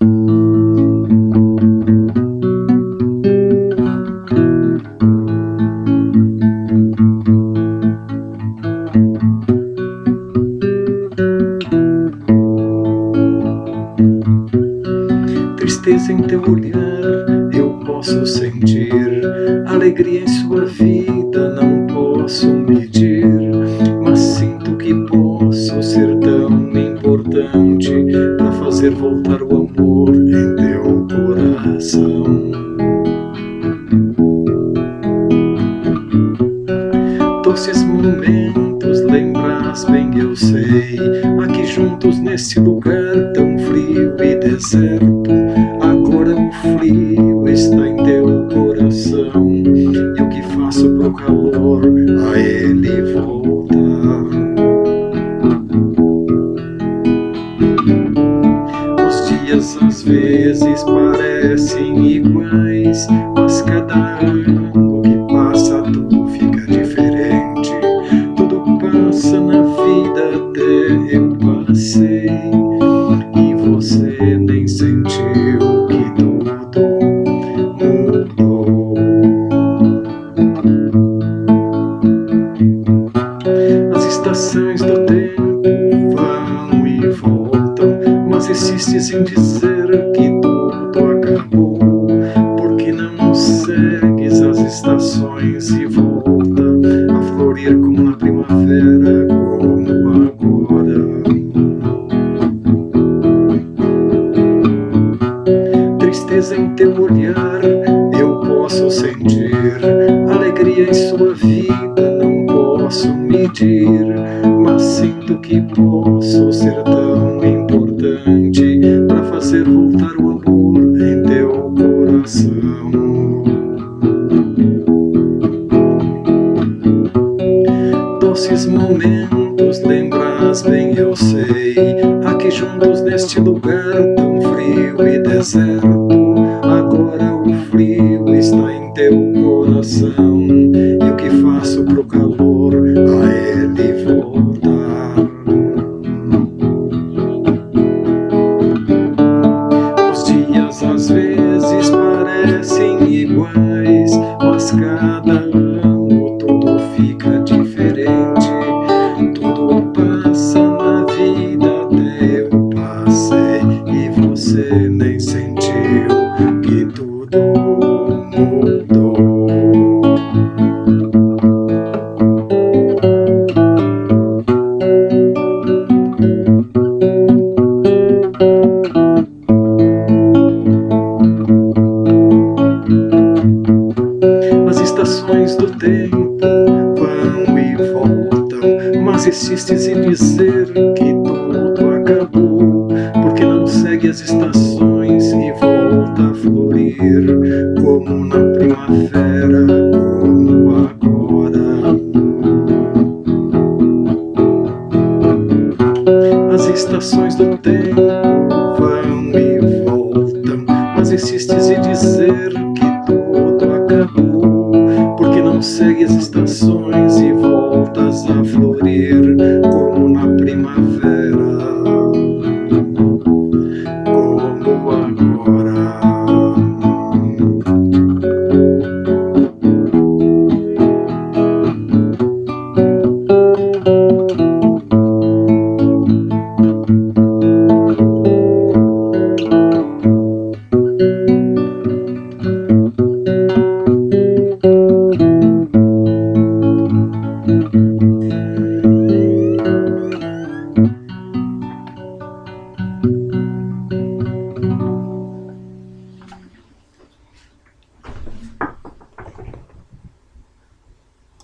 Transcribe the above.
Tristeza em teu olhar eu posso sentir, alegria em sua vida não posso medir, mas sinto que posso ser tão importante para fazer voltar o amor em teu coração. Doces momentos lembras bem, eu sei, aqui juntos nesse lugar tão frio e deserto. Agora o frio está em teu coração, e o que faço pro calor a ele voltar? Os dias às vezes parecem iguais, mas cada ano que passa tudo fica diferente. Tudo passa na vida até eu passei, e você nem sentiu que tudo mudou. As estações do tempo vão e voltam, mas insistes em dizer que tudo acabou, porque não segues as estações e volta a florir como na primavera, como agora. Tristeza em teu olhar eu posso sentir, alegria em sua vida não posso medir, mas sinto que posso ser tão importante para fazer voltar o amor em teu coração. Doces momentos lembras bem, eu sei, aqui juntos neste lugar tão frio e deserto. Agora o frio está em teu coração, e o que faço pro calor a ele voltar? Os dias às vezes parecem iguais, mas cada ano tudo fica diferente. Tudo passa na vida até eu passei, e você nem sentiu que tudo mudou. As estações do tempo vão e voltam, mas insistes em dizer que tudo acabou, porque não segue as estações e volta a florir como na primavera, como agora. As estações do tempo vão e voltam, mas insistes em dizer que tudo acabou, porque não segue as estações e voltas a florir